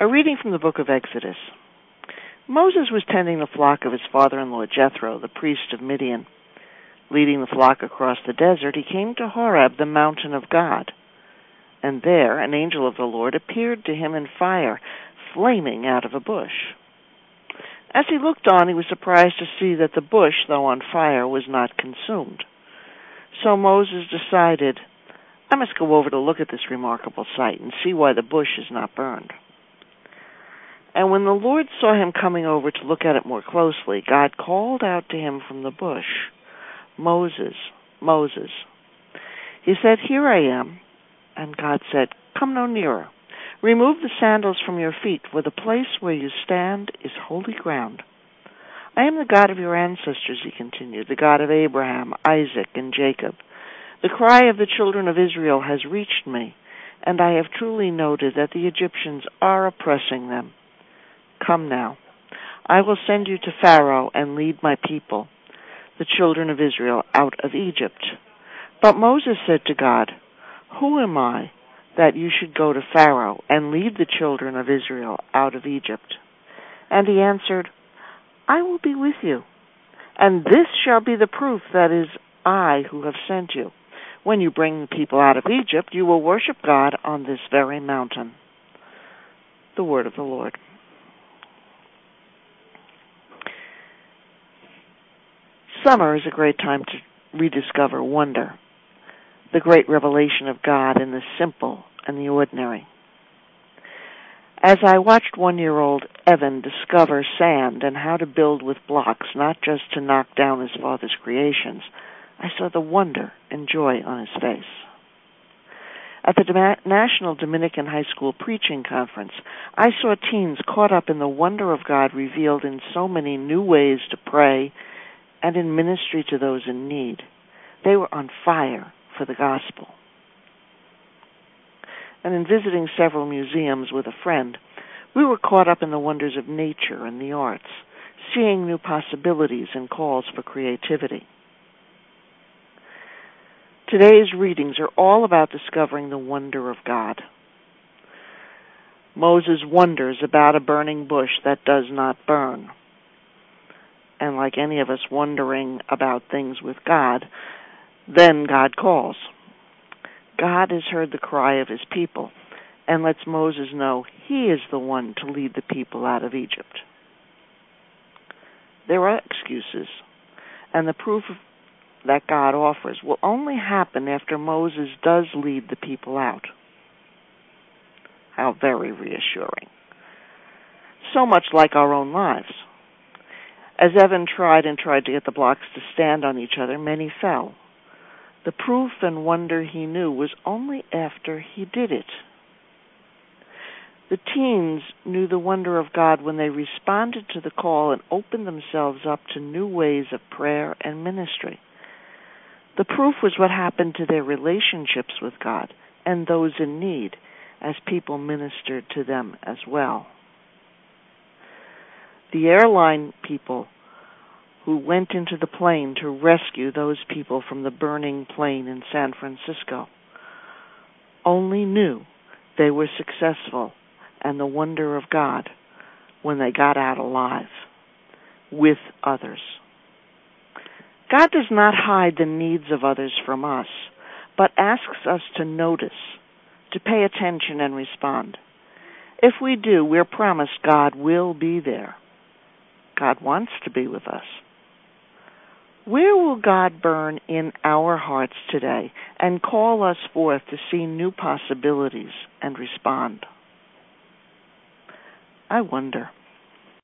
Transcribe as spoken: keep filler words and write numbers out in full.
A reading from the book of Exodus. Moses was tending the flock of his father-in-law Jethro, the priest of Midian. Leading the flock across the desert, he came to Horeb, the mountain of God. And there an angel of the Lord appeared to him in fire, flaming out of a bush. As he looked on, he was surprised to see that the bush, though on fire, was not consumed. So Moses decided, I must go over to look at this remarkable sight and see why the bush is not burned. And when the Lord saw him coming over to look at it more closely, God called out to him from the bush, Moses, Moses. He said, Here I am. And God said, Come no nearer. Remove the sandals from your feet, for the place where you stand is holy ground. I am the God of your ancestors, he continued, the God of Abraham, Isaac, and Jacob. The cry of the children of Israel has reached me, and I have truly noted that the Egyptians are oppressing them. Come now, I will send you to Pharaoh and lead my people, the children of Israel, out of Egypt. But Moses said to God, Who am I that you should go to Pharaoh and lead the children of Israel out of Egypt? And he answered, I will be with you, and this shall be the proof that it is I who have sent you. When you bring the people out of Egypt, you will worship God on this very mountain. The word of the Lord. Summer is a great time to rediscover wonder, the great revelation of God in the simple and the ordinary. As I watched one-year-old Evan discover sand and how to build with blocks, not just to knock down his father's creations, I saw the wonder and joy on his face. At the National Dominican High School Preaching Conference, I saw teens caught up in the wonder of God revealed in so many new ways to pray and in ministry to those in need. They were on fire for the gospel. And in visiting several museums with a friend, we were caught up in the wonders of nature and the arts, seeing new possibilities and calls for creativity. Today's readings are all about discovering the wonder of God. Moses wonders about a burning bush that does not burn. And like any of us wondering about things with God, then God calls. God has heard the cry of his people and lets Moses know he is the one to lead the people out of Egypt. There are excuses, and the proof that God offers will only happen after Moses does lead the people out. How very reassuring. So much like our own lives. As Evan tried and tried to get the blocks to stand on each other, many fell. The proof and wonder he knew was only after he did it. The teens knew the wonder of God when they responded to the call and opened themselves up to new ways of prayer and ministry. The proof was what happened to their relationships with God and those in need as people ministered to them as well. The airline people who went into the plane to rescue those people from the burning plane in San Francisco only knew they were successful and the wonder of God when they got out alive with others. God does not hide the needs of others from us, but asks us to notice, to pay attention and respond. If we do, we're promised God will be there. God wants to be with us. Where will God burn in our hearts today and call us forth to see new possibilities and respond? I wonder.